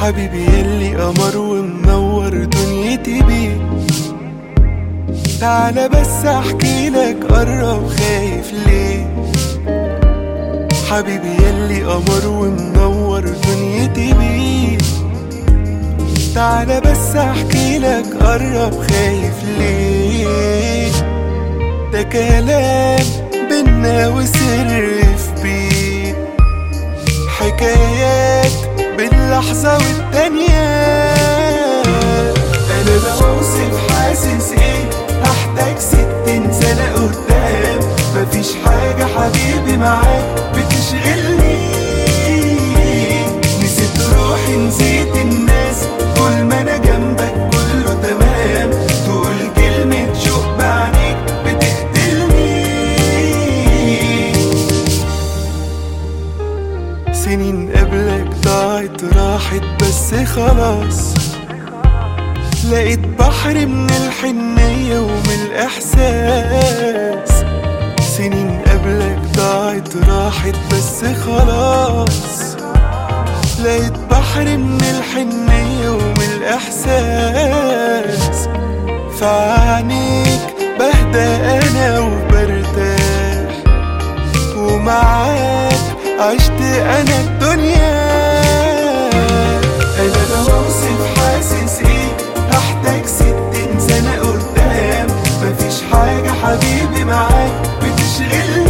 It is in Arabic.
حبيبي يلي قمر ومنور دنيتي بيه، تعالى بس احكي لك، قرب خايف ليه؟ حبيبي يلي قمر ومنور دنيتي بيه، تعالى بس احكي لك، قرب خايف ليه؟ ده كلام بينا وسر في بيت، حكايات باللحظة والتانية. أنا بوصف حاسس إيه، هحتاج 60 سنة قدام، مفيش حاجة حبيبي معاك بتشغلني. نسيت روحي نسيت الناس، طول ما أنا جنبك كله تمام، تقول كلمة شوق بعينيك بتقتلني. سنين قبلك ضاعت راحت بس خلاص، لقيت بحر من الحنية ومن الإحساس. سنين قبلك ضاعت راحت بس خلاص، لقيت بحر من الحنية ومن الإحساس. فعنيك بهدى أنا وبرتاح، ومعاك عشت أنا الدنيا. أنا بوصف حاسس إيه، هحتاج 60 سنة قدام، مفيش حاجة حبيبي معاك بتشغلني.